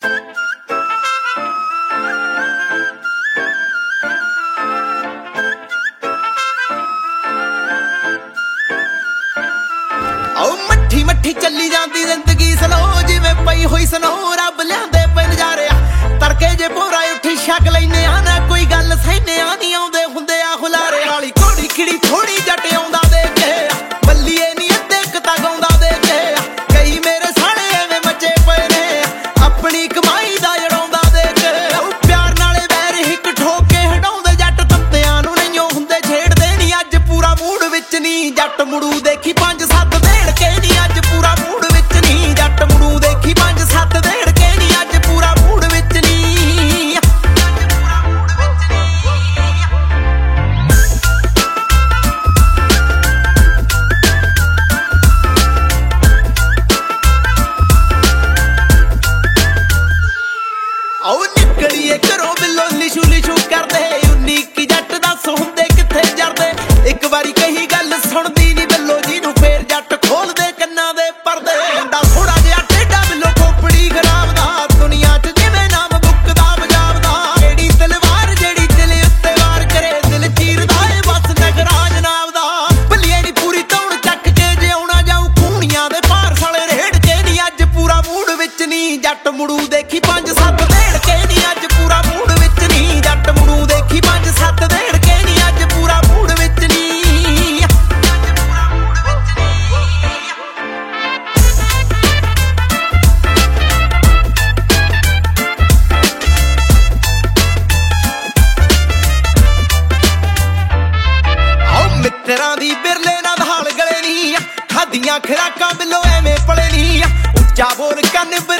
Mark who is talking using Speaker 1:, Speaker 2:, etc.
Speaker 1: मट्ठी मट्ठी चली जाती जिंदगी स्लो जिवें पई होई सनो रब लियांदे पे नजारे तड़के जे भोरा उठी छक लैने आ ना कोई गल सहने आ नहीं आउंदे हुंदे आ हुलारे वाली घोड़ी खिड़ी थोड़ी जट आउंदा दे के बल्लीए नी अद्धे कता गाउंदा दे के कई मेरे साले एवें मचे पए ने अपनी कमाई दा जड़ाउंदा दे के प्यार नाले वैर हिक ठोक के हटाउंदे जट तत्तियां नूं नहीं हुंदे छेड़दे नी अज पूरा मूड विच नी जट मुड़ू देखी 5-7 देड़ के नी अज पूरा मूड विच नी जट मुड़ू देखी 5-7 देड़ के नी अज पूरा मूड विच नी आओ निकलिए घरों बिल्लो लिशू लिशू करदे 19 जट दस हुंदे किथे जरदे एक बारी कही गल सुनदी नी बिल्लो जी नूं फेर जट खोलदे कन्नां दे परदे मुंडा थोड़ा जिहा टेढ़ा बिल्लो खोपड़ी खराब दा दुनिया च जिवें नाम बुकदा बजावदा केड़ी तलवार जेड़ी दिल उत्ते वार करे दिल चीरदा ए बस नगराज नाम दा भलिए नी पूरी तौण चक के जे आउणा जाऊं खूनियां दे पार साले रेड़ के नी अज पूरा मूड विच नी जट मुड़ू देखी 5-7 देड़ के नी अज पूरा मूड विच नी जट मुड़ू देखी 5-7 देड़ के नी अज पूरा मूड विच नी मित्तरां दी बिरले नाल हाल गले नी खादियां खराकां बिल्लो एवें पले नी उच्चा बोल कन